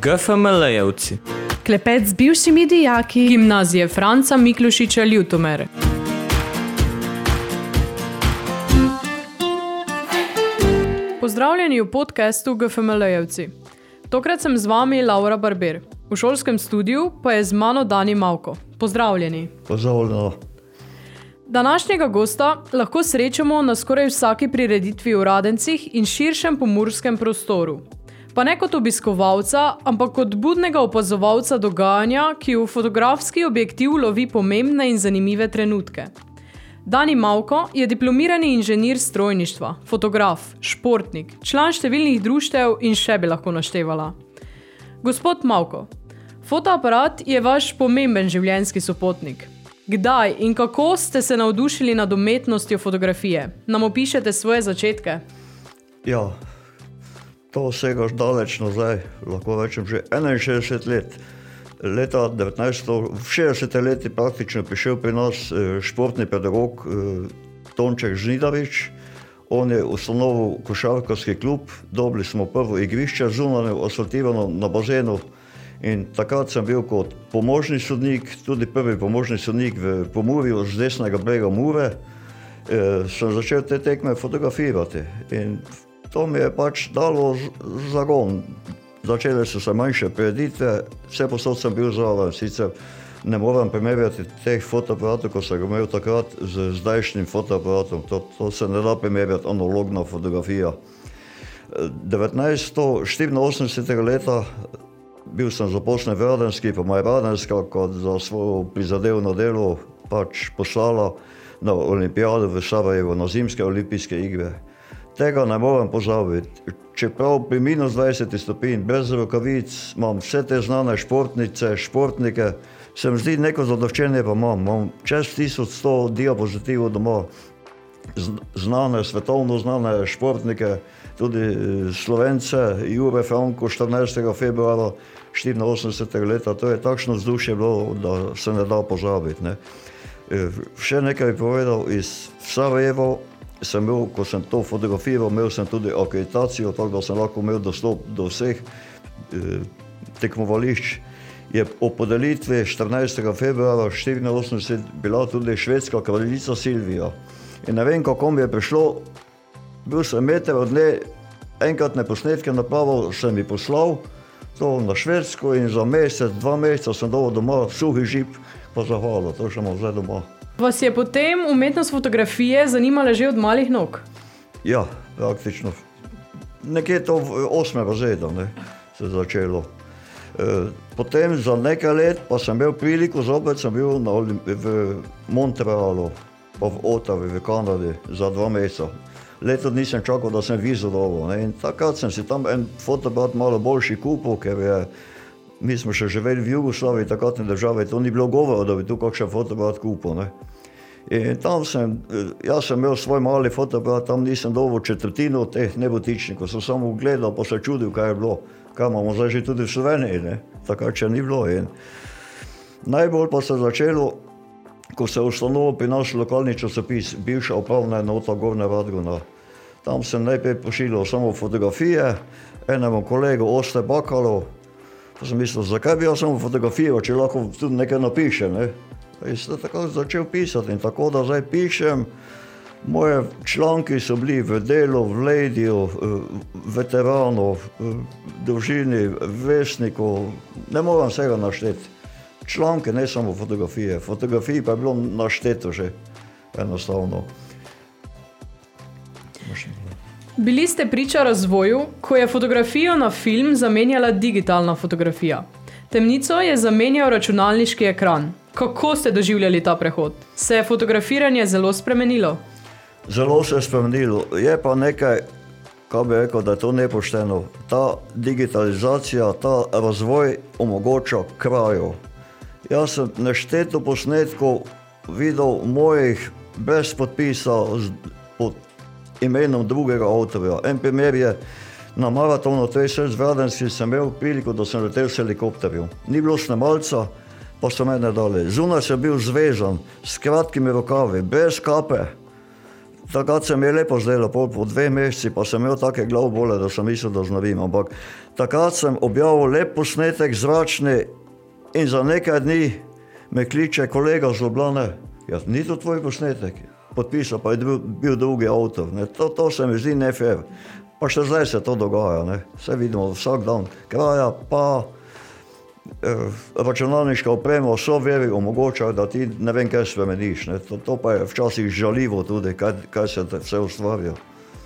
GFML-jevci. Klepet z bivšimi dijaki Gimnazije Franca Miklošiča Ljutomer. Pozdravljeni v podcastu GFML-jevci. Tokrat sem z vami Laura Barber. V šolskem studiu pa je z mano Dani Mavko. Pozdravljeni. Pozdravljeno. Današnjega gosta lahko srečamo na skoraj vsaki prireditvi v Radencih in širšem pomurskem prostoru. Pa ne kot obiskovalca, ampak kot budnega opazovalca dogajanja, ki v fotografski objektiv lovi pomembne in zanimive trenutke. Dani Mavko je diplomirani inženir strojništva, fotograf, športnik, član številnih društev in še bi lahko naštevala. Gospod Mavko, fotoaparat je vaš pomemben življenjski sopotnik. Kdaj in kako ste se navdušili nad umetnostjo fotografije? Nam opišete svoje začetke? Ja, to vsega daleč nazaj, lahko rečem že 61 let. Leta 1960 leti praktično prišel pri nas športni pedagog Tonček Žnidavič. On je ustanovil košarkarski klub, dobili smo prvo igrišče zunanje, asfaltirano na bazenu. In takrat sem bil kot pomožni sodnik, tudi prvi pomožni sodnik v Pomurju z desnega brega Mure. Sem začel te tekme fotografirati in to mi je pač dalo zagon. Začele so se manjše prireditve, vse posod sem bil zraven, sicer ne moram primerjati teh fotoaparatov, ko sem ga imel takrat z zdajšnjim fotoaparatom. To se ne da primerjati, analogna fotografija. 1984 leta bil sem zaposlen v Radenski, pa me je Radenska kot za svojo prizadevno delo pač poslala na olimpijado v Sarajevo, na zimske olimpijske igre. Tega ne moram pozabiti. Čeprav pri minus 20 stopinj, brez rokavic, imam vse te znane športnice, športnike, se mi zdi neko zadoščenje pa imam čez 1100 diapozitivov doma, znane, svetovno znane športnike, tudi Slovence, Jure Franko 14. februara 84. leta, to je takšno vzdušje bilo, da se ne da pozabiti. Ne. Še nekaj bi povedal, iz Sarajevo sem bil, ko sem to fotografiral, imel sem tudi akreditacijo, tako da sem lahko imel dostop do vseh tekmovališč. Je o podelitvi 14. februara 1984 bila tudi švedska kraljica Silvija. In ne vem, kako mi je prišlo, bil sem meter od nje, enkratne posnetke napravil, sem ji poslal to na Švedsko in za mesec, 2 meseca sem dobil doma suhi žip, pa zahvala, to še imam zdaj doma. Vas je potem umetnost fotografije zanimala že od malih nog? Ja, praktično. Nekje to v 8. razredu se začelo. Potem za nekaj let pa sem imel priliko, zopet sem bil v Montrealu, pa v Ottawi v Kanadi za 2 meseca. Leto nisem čakal, da sem vizo dobil. In takrat sem si tam en fotoaparat malo boljši kupil, ker mi smo še živeli v Jugoslaviji, takratne države, to ni bilo govora, da bi tu kakšen fotoaparat kupil. In tam jaz sem imel svoj mali fotoaparat, tam nisem dobil četrtino teh nebotičnikov, sem samo gledal, pa se čudil, kaj je bilo. Kaj imamo zdaj že tudi v Sloveniji, takrat še ni bilo. In najbolj pa se začelo, ko se je ustanovil pri nas lokalni časopis, bivša upravna enota Gornja Radgona. Tam sem najprej pošiljal samo fotografije, enemu kolegu Oste Bakalu. Pa sem mislil, zakaj bi jaz samo fotografiral, če lahko tudi nekaj napišem. In sem tako začel pisati in tako da zdaj pišem. Moje članki so bili v Delu, v Lediju, Veteranu, Družini, Vestniku, ne moram vsega našteti. Članke, ne samo fotografije. Fotografij pa je bilo našteto že enostavno. Bili ste priča razvoju, ko je fotografijo na film zamenjala digitalna fotografija. Temnico je zamenjal računalniški ekran. Kako ste doživljali ta prehod? Se je fotografiranje zelo spremenilo? Zelo se je spremenilo. Je pa nekaj, kaj bi rekel, da je to nepošteno. Ta digitalizacija, ta razvoj omogoča krajo. Jaz sem nešteto posnetkov videl mojih brez podpisa pod imenom drugega avtorja. En primer je na maratonu 30 v Radenski sem imel priliko, da sem letel s helikopterjem. Ni bilo snemalca, pa so mene dali. Zunaj sem bil zvezan, s kratkimi rokavi, brez kape. takrat se mi je lepo zdelo, po 2 meseci pa sem imel take glavobole, da sem mislil, da znavim, ampak takrat sem objavil lep posnetek zračni in za nekaj dni me kliče kolega z Ljubljane, ja, ni to tvoj posnetek, podpisal, pa je bil drugi avtor, ne? To se mi zdi nefair, pa še zdaj se to dogaja, ne? Vse vidimo vsak dan, kraja pa računalniška oprema, software omogočajo, da ti ne vem kaj spremeniš, ne? To pa je včasih žaljivo tudi, kaj se vse ustvarja.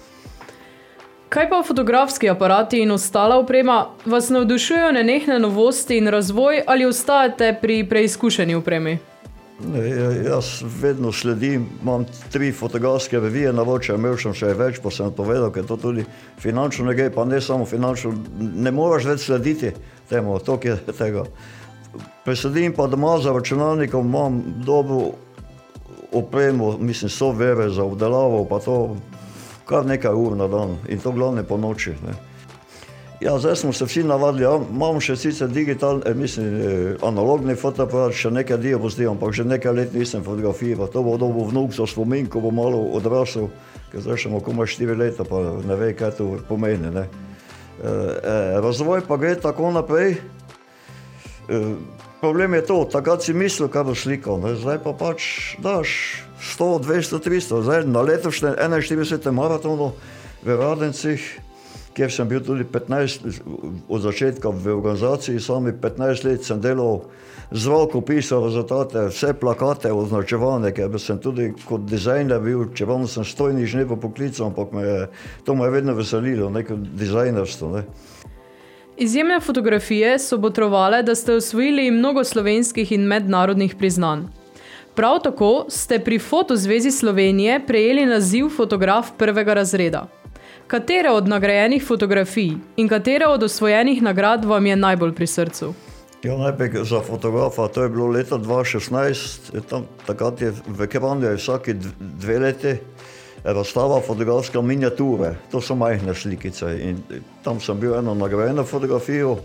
Kaj pa fotografski aparati in ostala oprema? Vas navdušujejo nenehne novosti in razvoj ali ostajate pri preizkušeni opremi? Ne, jaz vedno sledim, imam 3 fotografske revije na vroče, imel sem še več, pa sem povedal, ker to tudi finančno ne gre, pa ne samo finančno, ne moraš več slediti temu, toliko je tega. Presedim pa doma za računalnikom, imam dobro opremo, mislim, software za obdelavo, pa to kar nekaj ur na dan in to glavne po noči, ne. Ja, zdaj smo se vsi navadili, ja, imam še sicer analogni fotoaparat, še nekaj diapozitiv, ampak že nekaj let nisem fotografiral. To bo dobil vnuk za spomin, ko bo malo odrasel, ker zdaj še komaj 4 leta, pa ne ve, kaj to pomeni, ne. Razvoj pa gre tako naprej. Problem je to, takrat si mislil, kaj bo slikal, ne, zdaj pa pač daš 100, 200, 300, zdaj na letošnje 41. maratonu v Radencih, kjer sem bil tudi 15 od začetka v organizaciji, sami 15 let sem delal zraku, pisal rezultate, vse plakate označevane, ker sem tudi kot dizajner bil, čeprav sem stojni inženir po poklicu, ampak to me je vedno veselilo, neko dizajnerstvo, ne. Izjemne fotografije so botrovale, da ste osvojili mnogo slovenskih in mednarodnih priznanj. Prav tako ste pri Fotozvezi Slovenije prejeli naziv fotograf 1. razreda. Katere od nagrajenih fotografij in katere od osvojenih nagrad vam je najbolj pri srcu? Ja, najprej za fotografa, to je bilo leta 2016, takrat je v Kranju vsake 2 leti razstava fotografska miniature, to so majhne slikice in tam sem bil eno nagrajeno fotografijo,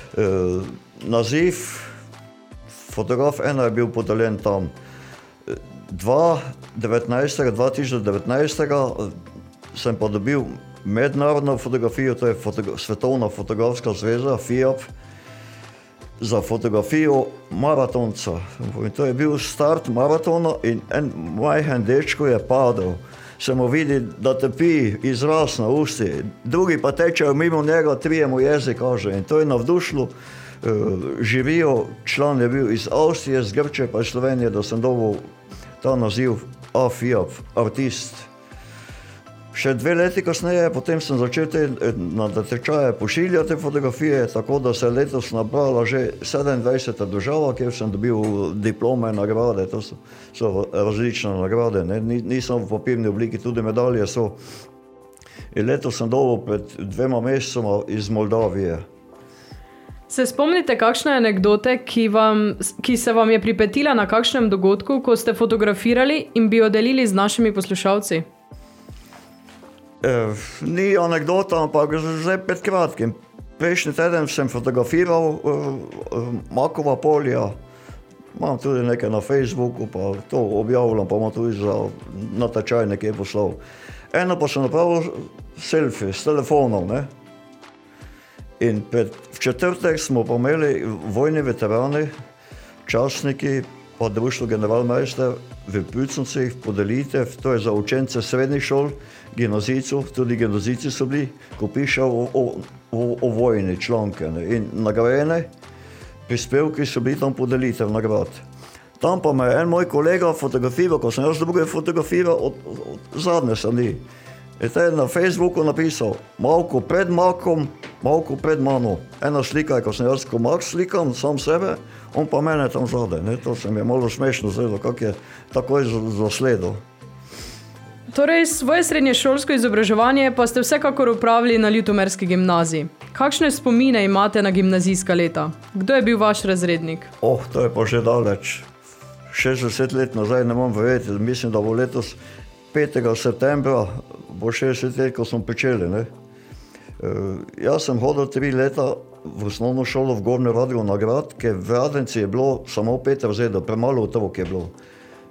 naziv fotograf 1 je bil podeljen tam. 2019 sem pa dobil mednarodno fotografijo, to je Svetovna fotografska zveza, FIAP, za fotografijo maratonca. In to je bil start maratona in en majhen dečko je padel. Se mu vidi, da trpi izraz na usti, drugi pa tečejo mimo njega, 3 mu jezik kaže in to je navdušilo. Živijo, član je bil iz Avstrije, z Grčije pa iz Slovenije, da sem dobil ta naziv FIAP, artist. Še 2 leti kasneje, potem sem začel na tečaje pošiljati fotografije, tako da se letos nabrala že 27. država, kjer sem dobil diplome, nagrade, to so različne nagrade, ne? Nisem v papirni obliki, tudi medalje so. In letos sem dobil pred 2 mesecoma iz Moldavije. Se spomnite kakšne anekdote, ki se vam je pripetila na kakšnem dogodku, ko ste fotografirali in bi jo delili z našimi poslušalci? Ni anekdota, ampak zdaj pred kratkim. Prejšnji teden sem fotografiral Makova polja, imam tudi nekaj na Facebooku, pa to objavljam, pa imam tudi za natečaj nekje poslal. Eno pa sem napravil selfie s telefonom, ne? In v četrtek smo pa imeli vojni veterani, častniki, pa društvo Generalmeister v Pucnovcih podelitev, to je za učence srednjih šol, gimnazijcev, tudi gimnazijci so bili, ko pišejo o vojni članke, ne? In nagrajene prispevki so bili tam podelitev nagrad. Tam pa me je en moj kolega fotografiral, ko sem jaz druge fotografiral od zadnje strani. In te je na Facebooku napisal, malko pred Makom, malko pred mano. Ena slika je, ko sem jaz komak slikam, sam sebe, on pa mene tam zadaj. Ne? To se mi je malo smešno zdelo, kak je takoj zasledil. Torej, svoje srednješolsko izobraževanje pa ste vsekakor opravili na Ljutomerski gimnaziji. Kakšne spomine imate na gimnazijska leta? Kdo je bil vaš razrednik? To je pa že daleč. 60 let nazaj, ne morem verjeti, mislim, da bo letos 5. septembra, bo 60 let, ko smo pričeli, ne. Jaz sem hodil 3 leta v osnovno šolo v Gornjem Radgonu na Grad, ker v Radenci je bilo samo 5 razredov, premalo otrok je bilo.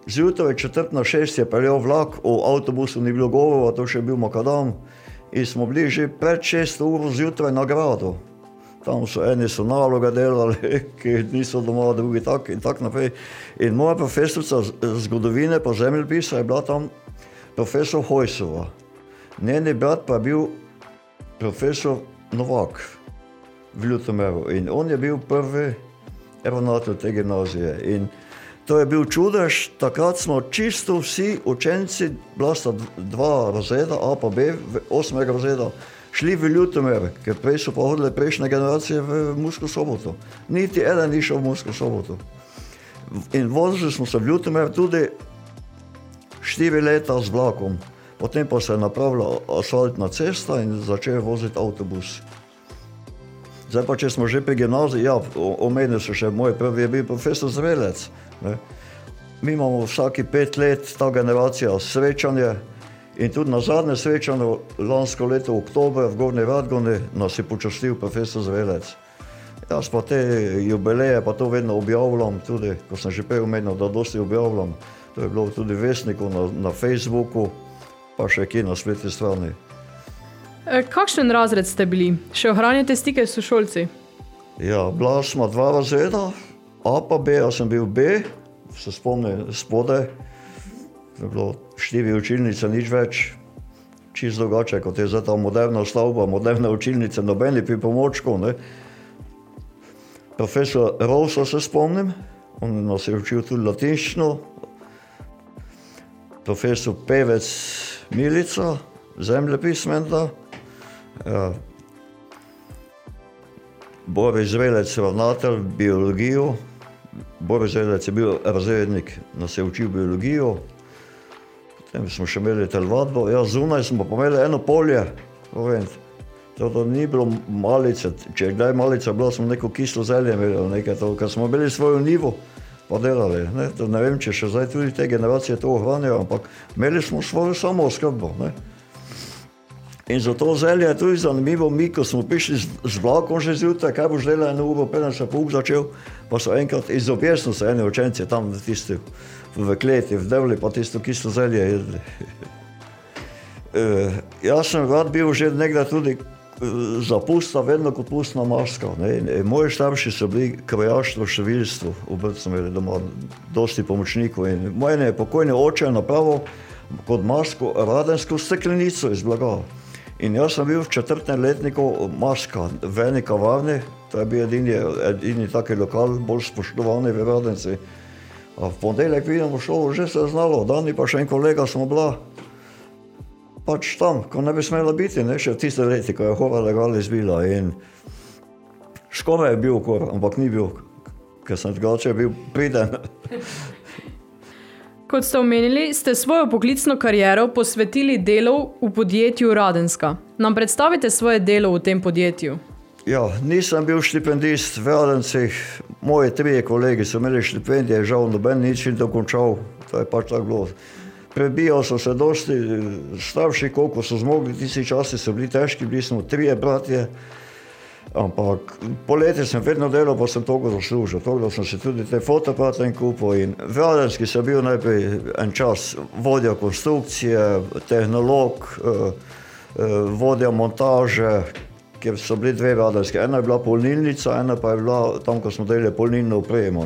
zjutraj 5:45 je peljal vlak, o avtobusu ni bilo govora, to še je bil makadam. In smo bili že pred 6 ur zjutraj na gradu. Tam eni so naloge delali, ki niso doma, drugi tak in tak naprej. In moja profesorica zgodovine pa zemljepisa je bila tam profesor Hojsova. Njeni brat pa je bil profesor Novak v Ljutomeru. In on je bil prvi ravnatelj te gimnazije. In to je bil čudež, takrat smo čisto vsi učenci, bila sta 2 razreda, A pa B, 8. razreda, šli v Ljutomer, ker prej so pa hodile prejšnje generacije v Mursko Soboto. Niti eden ni šel v Mursko Soboto. In vozili smo se v Ljutomer tudi 4 leta z vlakom. Potem pa se je napravila asfaltna cesta in začel voziti avtobus. Zdaj pa, če smo že pri gimnaziji, ja, omenil so še moj prvi je bil profesor Zrelec. Ne. Mi imamo vsaki 5 let ta generacija srečanje in tudi na zadnje srečanje lansko leto oktober v Gornji Radgoni nas je počastil profesor Zrelec. Jaz pa te jubileje pa to vedno objavljam, tudi ko sem že prej omenil, da dosti objavljam. To je bilo tudi Vestniku na Facebooku, pa še kje na spletni strani. Kakšen razred ste bili? Še ohranjate stike s sošolci? Ja, bila smo 2 razreda, A pa B, jaz sem bil B, se spomnim spodaj. To je bilo 4 učilnice, nič več, čisto drugače, kot je zdaj ta moderna stavba, moderne učilnice, nobeni pripomočkov, ne. Profesor Rovsa se spomnim, on nas je učil tudi latinščino. Profesor Pevec Milica, zemljepis menda. Boris Zrelec, ravnatelj, biologijo. Boris Zrelec je bil razrednik, nas je učil biologijo. Potem smo še imeli telovadbo. Ja, zunaj smo pa imeli eno polje. To ni bilo malice. Če je kdaj malica bila, smo neko kislo zelje imeli, nekaj to, ker smo imeli svojo nivo pa delali. Ne vem, če še zdaj tudi te generacije to ohranjajo, ampak imeli smo svojo samooskrbo. In zato zelje je tudi zanimivo, mi, ko smo prišli z vlakom že zjutraj, kaj boš delal 1 uro, preden se pouk začel, pa so enkrat iz objesno se eni učenci tam tisti v kleti, v devli, pa tisto kislo zelje jedli. Jaz sem rad bil že nekdaj tudi za pusta, vedno kot pustna maska. Moji starši so bili krojaštvo, številstvo, obrt smo imeli doma, dosti pomočnikov. In moj je pokojni oče napravil kot masko radensko steklenico iz blaga. In jaz sem bil v 4. letniku maska v eni kavarni, to je bil edini taki lokal, bolj spoštovani v Radenci. A v ponedeljek vidimo šolo, že se je znalo, Dani pa še en kolega smo bila pač tam, ko ne bi smela biti, ne, še v tiste leti, ko je hora legal izbila. In skoraj je bil kor, ampak ni bil, ker sem drugače bil priden. Kot ste omenili, ste svojo poklicno kariero posvetili delu v podjetju Radenska. Nam predstavite svoje delo v tem podjetju? Ja, nisem bil štipendist v Radencih. Moji 3 kolegi so imeli štipendije, žal noben nič in dokončal. To je pač tako bilo. Prebijal so se dosti starši, koliko so zmogli, tisti časi so bili težki, bili smo 3 bratje. Ampak poleti sem vedno delal, pa sem toliko zaslužil. Toliko sem si tudi te fotoaparate kupil in v Radenski sem bil najprej en čas vodja konstrukcije, tehnolog, vodja montaže, kjer so bili 2 Radenske. Ena je bila polnilnica, ena pa je bila tam, ko smo delali polnilno opremo.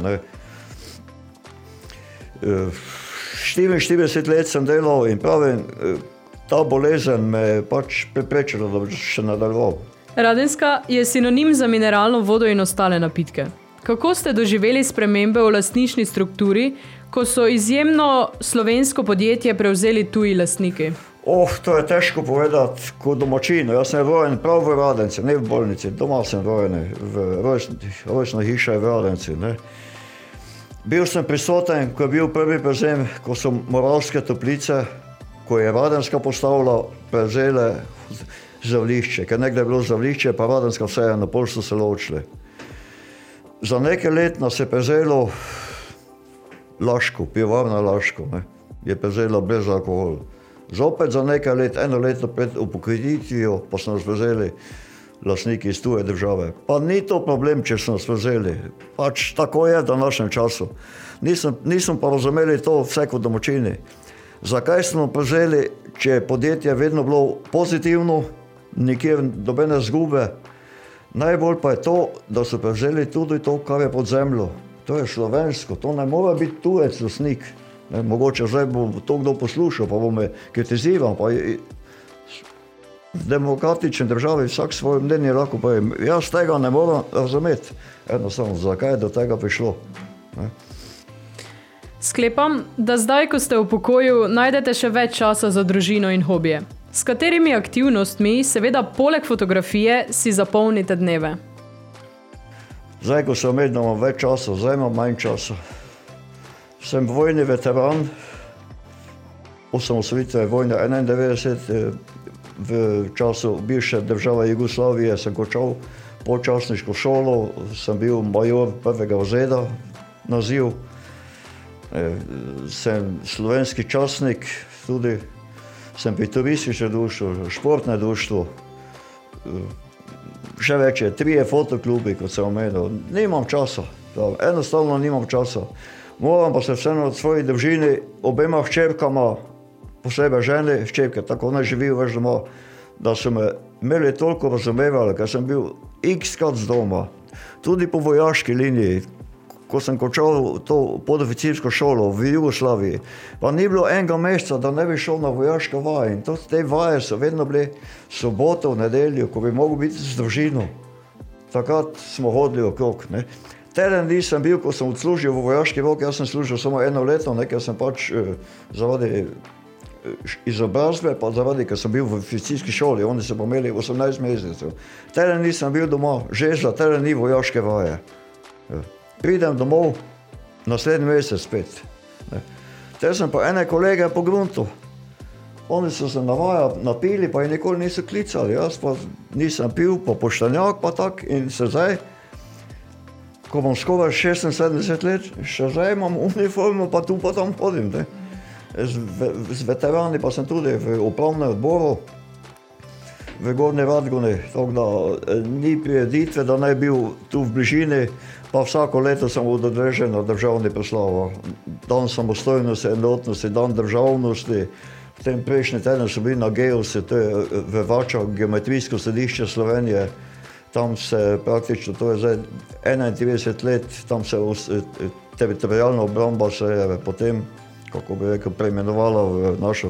44 let sem delal in pravim, ta bolezen me je pač preprečila, da bi še nadaljeval. Radenska je sinonim za mineralno vodo in ostale napitke. Kako ste doživeli spremembe v lastniški strukturi, ko so izjemno slovensko podjetje prevzeli tuji lastniki? To je težko povedati kot domačin. Jaz sem rojen prav v Radenci, ne v bolnici. Doma sem rojen, rojstna hiša je v Radenci. Bil sem prisoten, ko je bil prvi prevzem, ko so Moravske Toplice, ko je Radenska postavila, prevzele zavlišče, ker nekdaj je bilo zavlišče, pa Radenska vseeno, pol so se ločili. Za nekaj let nas je prevzelo Laško, pivovarna Laško, je prevzela brez alkohola. Zopet za nekaj let, 1 leto pred upokojitvijo, pa so nas prevzeli lastniki iz tuje države. Pa ni to problem, če smo nas prevzeli. Pač tako je v današnjem času. Nismo pa razumeli to vse kot domačini. Zakaj smo prevzeli, če je podjetje vedno bilo pozitivno, nikjer dobene zgube. Najbolj pa je to, da so prevzeli tudi to, kar je pod zemljo. To je slovensko, to ne more biti tujec lastnik. Mogoče zdaj bo to kdo poslušal, pa bo me kritiziral. V demokratični državi vsak svoje mnenje lahko povem. Jaz tega ne moram razumeti. Enostavno, zakaj je do tega prišlo. Ne? Sklepam, da zdaj, ko ste v pokoju, najdete še več časa za družino in hobije. S katerimi aktivnostmi, seveda poleg fotografije, si zapolnite dneve? Zdaj, ko sem imel več časa, zdaj imam manj časa. Sem vojni veteran, osamosvojitve vojne 91, v času bivše države Jugoslavije sem končal počasniško šolo, sem bil major prvega razreda, naziv. Sem slovenski častnik, tudi sem pri turističnem društvu, športnem društvu. Še več je, 3 fotoklubi, kot sem omenil. Nimam časa, enostavno nimam časa. Moram pa se vseeno od svoji družini, obema hčerkama, posebej ženi, hčerke, tako ne živijo več doma, da so me imeli toliko razumevali, ker sem bil x-krat z doma. Tudi po vojaški liniji, ko sem končal to podoficirsko šolo v Jugoslaviji, pa ni bilo enega meseca, da ne bi šel na vojaške vaje. In te vaje so vedno bile soboto, v nedeljo, ko bi mogel biti z družino. Takrat smo hodili okrog. Ne. Teden dni sem bil, ko sem odslužil v vojaški rok, jaz sem služil samo 1 leto, ker sem pač zaradi izobrazbe, pa zaradi, ker sem bil v oficirski šoli, oni so imeli 18 mesecev. Teden dni sem bil doma, že za teden dni vojaške vaje. Pridem domov, naslednji mesec spet. Te sem pa ene kolege pogruntil. Oni so se na vaja napili, pa jih nikoli niso klicali. Jaz pa nisem pil, pa poštenjak pa tak in se zdaj, ko imam skoraj 76 let, še zdaj imam uniformo, pa tu pa tam hodim. Ne? Z veterani pa sem tudi v upravnem odboru v Gornji Radgoni, tako da ni prireditve, da ne bil tu v bližini, pa vsako leto sem udeležen na državni proslavi. Dan samostojnosti, enotnosti, dan državnosti. V tem prejšnji teden so bili na Geosi, to je v Vačah, geometrijsko središče Slovenije. Tam se praktično, to je zdaj 31 let, tam se teritorijalna obramba se je potem, kako bi rekel, preimenovala v našo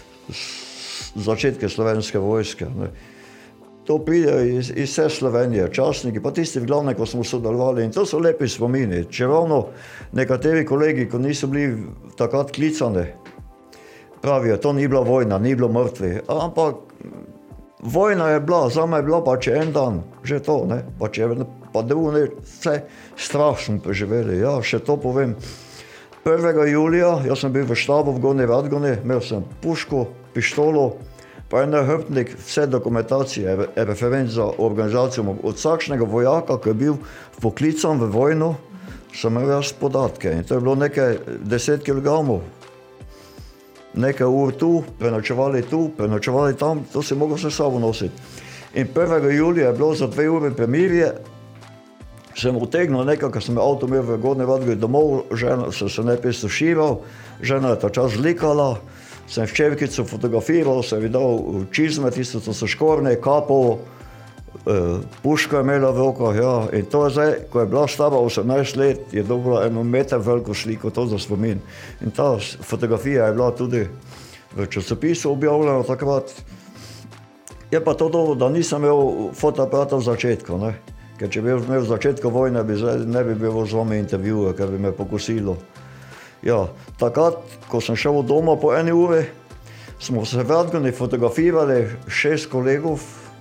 začetke slovenske vojske. Ne. To pride iz vse Slovenije, častniki, pa tisti v glavne, ko smo sodelovali, in to so lepi spomini. Če ravno nekateri kolegi, ko niso bili takrat klicani, pravijo, to ni bila vojna, ni bilo mrtvi, ampak vojna je bila, zame je bila pa če en dan, že to, ne, pa drugo ne, vse strah smo preživeli, ja, še to povem. 1. julija, jaz sem bil v štabu v Gornji Radgoni, imel sem puško, pištolo, pa en hrbtnik, vse dokumentacije, referenc za organizacijo. Od vsakšnega vojaka, ki je bil poklican v vojno, sem imel jaz podatke. In to je bilo nekaj 10 kg. Nekaj ur tu, prenočevali tam, to si mogel vse sabo nositi. In 1. julija je bilo za 2 ure premirje, sem utegnil nekaj, ker sem avto imel v Gornji Radgoni domov, žena sem se najprej stuširal, žena je ta čas likala, sem hčerkico fotografiral, sem ji dal čizme, tisto, co so škorne, kapo, puško je imela v rokah, ja. In to je zdaj, ko je bila stara 18 let, je dobila 1 meter veliko sliko, to za spomin. In ta fotografija je bila tudi v časopisu objavljena takrat. Je pa to dobro, da nisem imel fotoaparata v začetku, ne. Ker če bi imel v začetku vojne, ne bi bil z vami intervjuje, ker bi me pokosilo. Ja, takrat, ko sem šel doma po 1 uri, smo se v Radgoni fotografirali 6 kolegov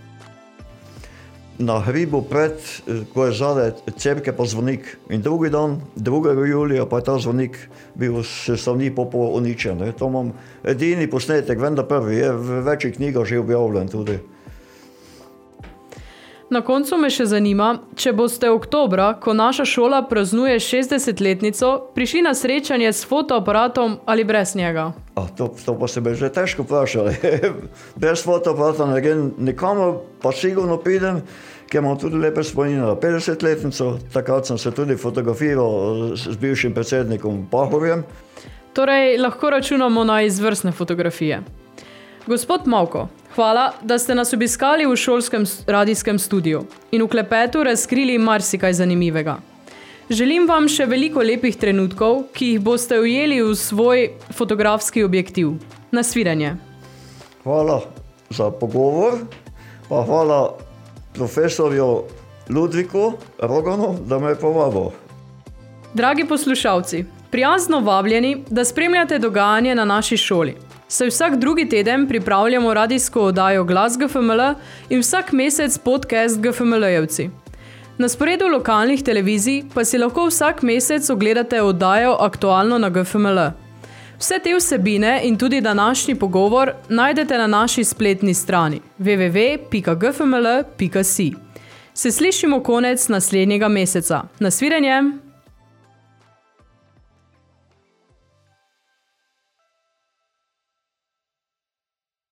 na hribu pred, ko je zadaj cerke pa zvonik. In drugi dan, 2. julija, pa je ta zvonik bil sestavni popol uničen. To imam edini posnetek, vendar prvi, je v večjih knjigah že objavljen tudi. Na koncu me še zanima, če boste oktobra, ko naša šola praznuje 60-letnico, prišli na srečanje s fotoaparatom ali brez njega. To pa se bi že težko vprašali. Brez fotoaparata ne grem nikamor, pa sigurno pridem, ker imam tudi lepe spomine na 50-letnico. Takrat sem se tudi fotografiral s bivšim predsednikom Pahorjem. Torej, lahko računamo na izvrstne fotografije. Gospod Mavko, hvala, da ste nas obiskali v šolskem radijskem studiu in v klepetu razkrili marsikaj zanimivega. Želim vam še veliko lepih trenutkov, ki jih boste ujeli v svoj fotografski objektiv. Na svidenje. Hvala za pogovor, pa hvala profesorju Ludviku Roganu, da me je povabil. Dragi poslušalci, prijazno vabljeni, da spremljate dogajanje na naši šoli. Saj vsak drugi teden pripravljamo radijsko oddajo Glas GFML in vsak mesec podcast GFML-jevci. Na sporedu lokalnih televizij pa si lahko vsak mesec ogledate oddajo Aktualno na GFML. Vse te vsebine in tudi današnji pogovor najdete na naši spletni strani www.gfml.si. Se slišimo konec naslednjega meseca. Na svidenje!